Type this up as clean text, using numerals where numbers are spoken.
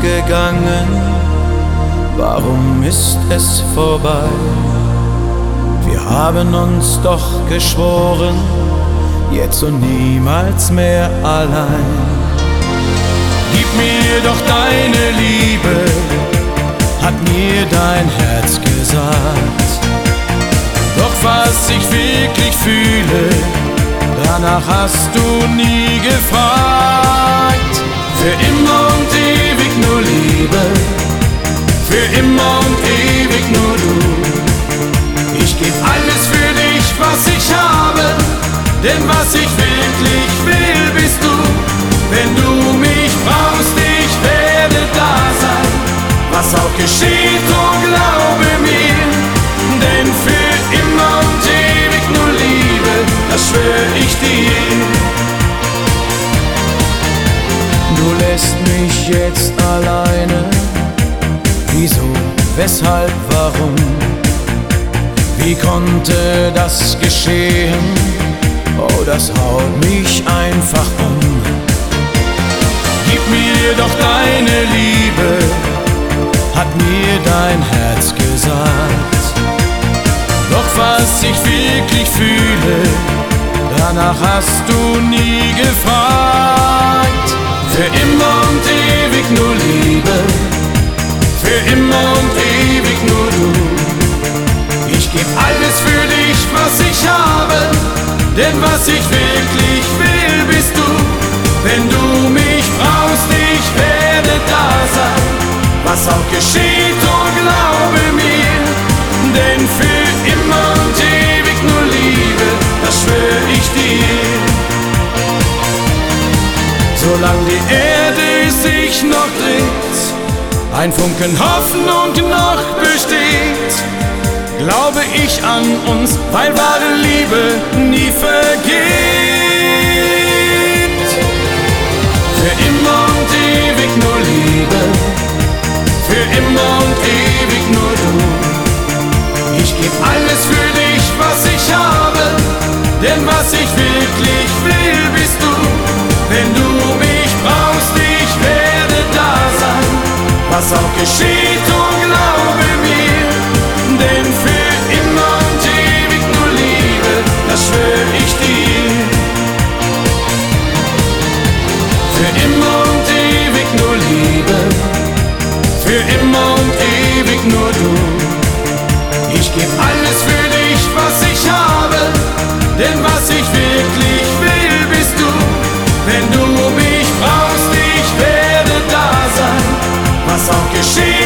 gegangen, warum ist es vorbei? Wir haben uns doch geschworen, jetzt und niemals mehr allein. Gib mir doch deine Liebe, hat mir dein Herz gesagt. Doch was ich wirklich fühle, danach hast du nie gefragt. Für immer und ewig nur Liebe, für immer und ewig nur du. Ich geb alles für dich, was ich habe, denn was ich wirklich will, bist du. Wenn du mich brauchst, ich werde da sein, was auch geschieht, oh glaube mir. Denn für immer und ewig nur Liebe, das schwör ich dir. Du lässt mich jetzt alleine, wieso, weshalb, warum? Wie konnte das geschehen? Oh, das haut mich einfach um. Gib mir doch deine Liebe, hat mir dein Herz gesagt. Doch was ich wirklich fühle, danach hast du nie gefragt. Für immer und ewig nur Liebe, für immer und ewig nur du. Ich geb alles für dich, was ich habe, denn was ich wirklich will, bist du. Wenn du mich brauchst, ich werde da sein, was auch geschieht, oh glaube mir. Denn für immer und ewig nur Liebe, das schwör ich dir. Solange die Erde sich noch dreht, ein Funken Hoffnung noch besteht, glaube ich an uns, weil wahre Liebe nie vergeht. Für immer und ewig nur Liebe, für immer und ewig nur du. Ich geb alles für dich, was ich habe, denn was ich wirklich will, bist du. Wenn du mich brauchst, ich werde da sein, was auch geschieht, oh glaube mir. Denn für immer und ewig nur Liebe, das schwör ich dir. Für immer und ewig nur Liebe, für immer und ewig nur du. Ich geb alles für dich, was ich habe, denn was ich wirklich will, bist du. Wenn du mich brauchst, ich werde da sein, was auch geschieht.